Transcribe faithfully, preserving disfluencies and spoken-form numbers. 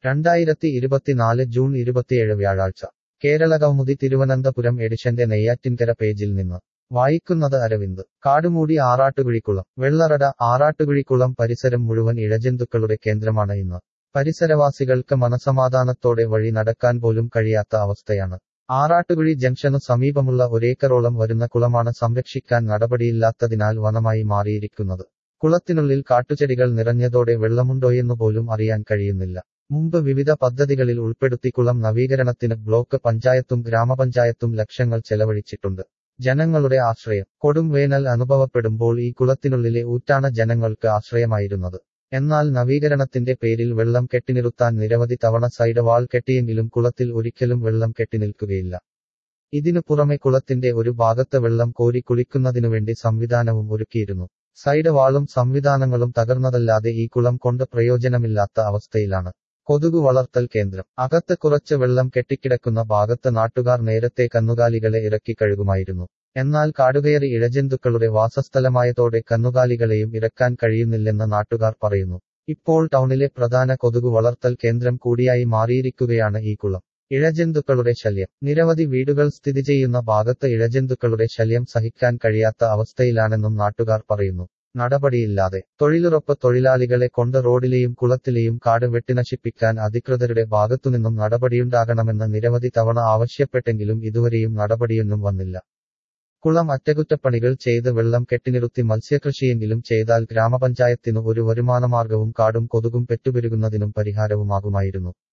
രണ്ടായിരത്തി ഇരുപത്തിനാല് ജൂൺ ഇരുപത്തിയേഴ് വ്യാഴാഴ്ച കേരളകൗമുദി തിരുവനന്തപുരം എഡിഷന്റെ നെയ്യാറ്റിൻകര പേജിൽ നിന്ന് വായിക്കുന്നത് അരവിന്ദ്. കാടുമൂടി ആറാട്ടുകുഴിക്കുളം. വെള്ളറട. ആറാട്ടുകുഴിക്കുളം പരിസരം മുഴുവൻ ഇഴജന്തുക്കളുടെ കേന്ദ്രമാണ് ഇന്ന്. പരിസരവാസികൾക്ക് മനസമാധാനത്തോടെ വഴി നടക്കാൻ പോലും കഴിയാത്ത അവസ്ഥയാണ്. ആറാട്ടുകുഴി ജംഗ്ഷനു സമീപമുള്ള ഒരേക്കറോളം വരുന്ന കുളമാണ് സംരക്ഷിക്കാൻ നടപടിയില്ലാത്തതിനാൽ വനമായി മാറിയിരിക്കുന്നത്. കുളത്തിനുള്ളിൽ കാട്ടുചെടികൾ നിറഞ്ഞതോടെ വെള്ളമുണ്ടോയെന്നുപോലും അറിയാൻ കഴിയുന്നില്ല. മുമ്പ് വിവിധ പദ്ധതികളിൽ ഉൾപ്പെടുത്തി കുളം നവീകരണത്തിന് ബ്ലോക്ക് പഞ്ചായത്തും ഗ്രാമപഞ്ചായത്തും ലക്ഷങ്ങൾ ചെലവഴിച്ചിട്ടുണ്ട്. ജനങ്ങളുടെ ആശ്രയം. കൊടും വേനൽ അനുഭവപ്പെടുമ്പോൾ ഈ കുളത്തിനുള്ളിലെ ഊറ്റാണ് ജനങ്ങൾക്ക് ആശ്രയമായിരുന്നത്. എന്നാൽ നവീകരണത്തിന്റെ പേരിൽ വെള്ളം കെട്ടിനിറുത്താൻ നിരവധി തവണ സൈഡ് വാൾ കെട്ടിയെങ്കിലും കുളത്തിൽ ഒരിക്കലും വെള്ളം കെട്ടിനിൽക്കുകയില്ല. ഇതിനു പുറമെ കുളത്തിന്റെ ഒരു ഭാഗത്ത് വെള്ളം കോരി കുളിക്കുന്നതിനുവേണ്ടി സംവിധാനവും ഒരുക്കിയിരുന്നു. സൈഡ് വാളും സംവിധാനങ്ങളും തകർന്നതല്ലാതെ ഈ കുളം കൊണ്ട് പ്രയോജനമില്ലാത്ത അവസ്ഥയിലാണ്. കൊതുകു വളർത്തൽ കേന്ദ്രം. അകത്ത് കുറച്ച് വെള്ളം കെട്ടിക്കിടക്കുന്ന ഭാഗത്ത് നാട്ടുകാർ നേരത്തെ കന്നുകാലികളെ ഇറക്കി കഴുകുമായിരുന്നു. എന്നാൽ കാടുകയറി ഇഴജന്തുക്കളുടെ വാസസ്ഥലമായതോടെ കന്നുകാലികളെയും ഇറക്കാൻ കഴിയുന്നില്ലെന്ന് നാട്ടുകാർ പറയുന്നു. ഇപ്പോൾ ടൗണിലെ പ്രധാന കൊതുകു വളർത്തൽ കേന്ദ്രം കൂടിയായി മാറിയിരിക്കുകയാണ് ഈ കുളം. ഇഴജന്തുക്കളുടെ ശല്യം. നിരവധി വീടുകൾ സ്ഥിതി ചെയ്യുന്ന ഭാഗത്ത് ഇഴജന്തുക്കളുടെ ശല്യം സഹിക്കാൻ കഴിയാത്ത അവസ്ഥയിലാണെന്നും നാട്ടുകാർ പറയുന്നു. നടപടിയില്ലാതെ. തൊഴിലുറപ്പ് തൊഴിലാളികളെ കൊണ്ട് റോഡിലെയും കുളത്തിലെയും കാട് വെട്ടിനശിപ്പിക്കാൻ അധികൃതരുടെ ഭാഗത്തുനിന്നും നടപടിയുണ്ടാകണമെന്ന് നിരവധി തവണ ആവശ്യപ്പെട്ടെങ്കിലും ഇതുവരെയും നടപടിയൊന്നും വന്നില്ല. കുളം അറ്റകുറ്റപ്പണികൾ ചെയ്ത് വെള്ളം കെട്ടിനിറുത്തി മത്സ്യകൃഷിയെങ്കിലും ചെയ്താൽ ഗ്രാമപഞ്ചായത്തിനു ഒരു വരുമാനമാർഗവും കാടും കൊതുകും പെറ്റുപെരുകുന്നതിനും പരിഹാരവുമാകുമായിരുന്നു.